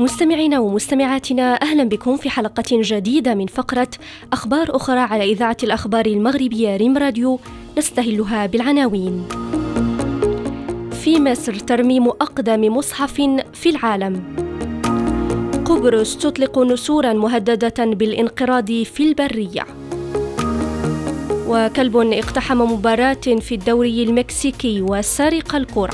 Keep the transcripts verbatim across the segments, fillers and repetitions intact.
مستمعينا ومستمعاتنا، أهلا بكم في حلقة جديدة من فقرة أخبار أخرى على إذاعة الأخبار المغربية ريم راديو، نستهلها بالعناوين. في مصر ترميم أقدم مصحف في العالم. قبرص تطلق نسورا مهددة بالانقراض في البرية. وكلب اقتحم مباراة في الدوري المكسيكي وسرق الكرة.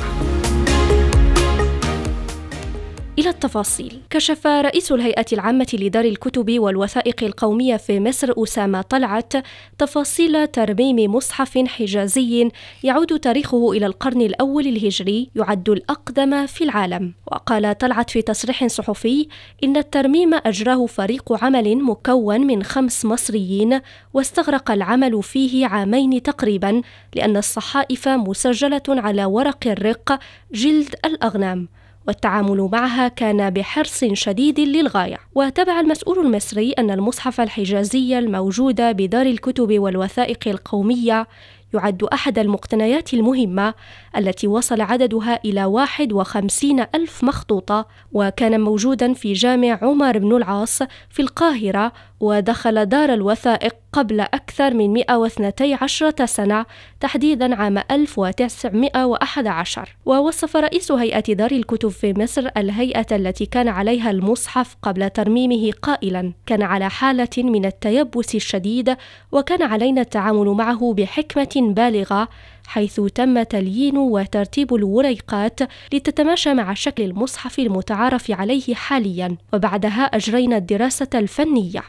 إلى التفاصيل. كشف رئيس الهيئة العامة لدار الكتب والوثائق القومية في مصر أسامة طلعت تفاصيل ترميم مصحف حجازي يعود تاريخه إلى القرن الأول الهجري، يعد الأقدم في العالم. وقال طلعت في تصريح صحفي إن الترميم أجراه فريق عمل مكون من خمس مصريين، واستغرق العمل فيه عامين تقريبا، لأن الصحائف مسجلة على ورق الرق جلد الأغنام، والتعامل معها كان بحرص شديد للغاية. وتبع المسؤول المصري أن المصحف الحجازي الموجود بدار الكتب والوثائق القومية يعد أحد المقتنيات المهمة التي وصل عددها إلى واحد وخمسين ألف مخطوطة، وكان موجودا في جامع عمر بن العاص في القاهرة، ودخل دار الوثائق قبل أكثر من مئة واثنتي عشرة سنة، تحديدا عام ألف وتسعمئة وأحد عشر. ووصف رئيس هيئة دار الكتب في مصر الهيئة التي كان عليها المصحف قبل ترميمه قائلا: كان على حالة من التيبس الشديد، وكان علينا التعامل معه بحكمة بالغة، حيث تم تليين وترتيب الوريقات لتتماشى مع شكل المصحف المتعارف عليه حاليا، وبعدها أجرينا الدراسة الفنية.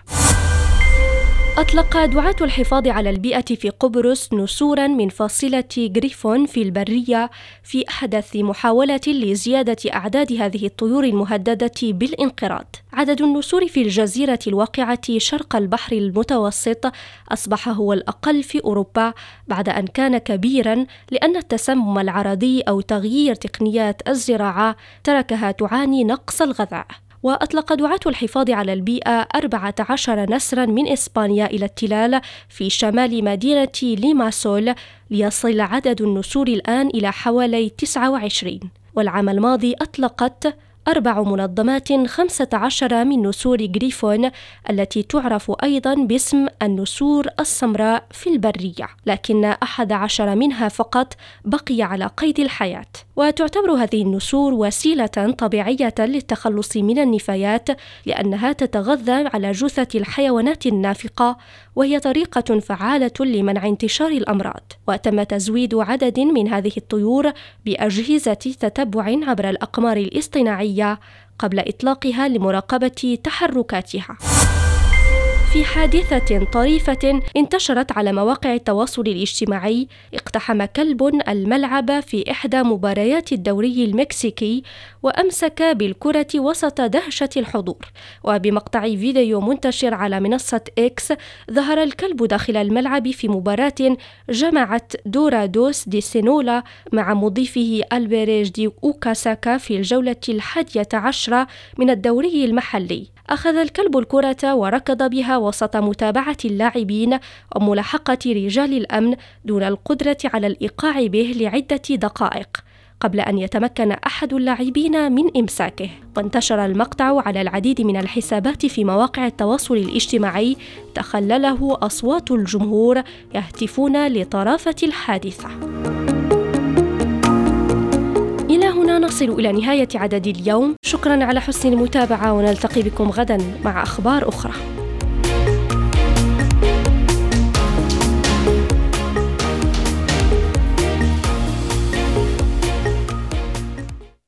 أطلق دعاة الحفاظ على البيئة في قبرص نسورا من فاصلة غريفون في البرية في أحدث محاولة لزيادة أعداد هذه الطيور المهددة بالانقراض. عدد النسور في الجزيرة الواقعة شرق البحر المتوسط أصبح هو الأقل في أوروبا، بعد أن كان كبيرا لأن التسمم العرضي أو تغيير تقنيات الزراعة تركها تعاني نقص الغذاء. وأطلق دعاة الحفاظ على البيئة أربعة عشر نسرا من إسبانيا إلى التلال في شمال مدينة ليماسول، ليصل عدد النسور الآن إلى حوالي تسعة وعشرين. والعام الماضي أطلقت أربع منظمات خمسة عشر من نسور غريفون التي تعرف أيضا باسم النسور السمراء في البرية، لكن أحد عشر منها فقط بقي على قيد الحياة. وتعتبر هذه النسور وسيلة طبيعية للتخلص من النفايات، لأنها تتغذى على جثث الحيوانات النافقة، وهي طريقة فعالة لمنع انتشار الأمراض. وتم تزويد عدد من هذه الطيور بأجهزة تتبع عبر الأقمار الاصطناعية قبل إطلاقها لمراقبة تحركاتها. في حادثة طريفة انتشرت على مواقع التواصل الاجتماعي، اقتحم كلب الملعب في إحدى مباريات الدوري المكسيكي وأمسك بالكرة وسط دهشة الحضور. وبمقطع فيديو منتشر على منصة إكس، ظهر الكلب داخل الملعب في مباراة جمعت دورادوس دي سينولا مع مضيفه ألبيريج دي أوكاساكا في الجولة الحادية عشرة من الدوري المحلي. أخذ الكلب الكرة وركض بها وسط متابعة اللاعبين وملاحقة رجال الأمن دون القدرة على الإيقاع به لعدة دقائق، قبل أن يتمكن أحد اللاعبين من إمساكه. وانتشر المقطع على العديد من الحسابات في مواقع التواصل الاجتماعي، تخلله أصوات الجمهور يهتفون لطرافة الحادثة. إلى هنا نصل إلى نهاية عدد اليوم. شكرا على حسن المتابعة، ونلتقي بكم غدا مع أخبار أخرى.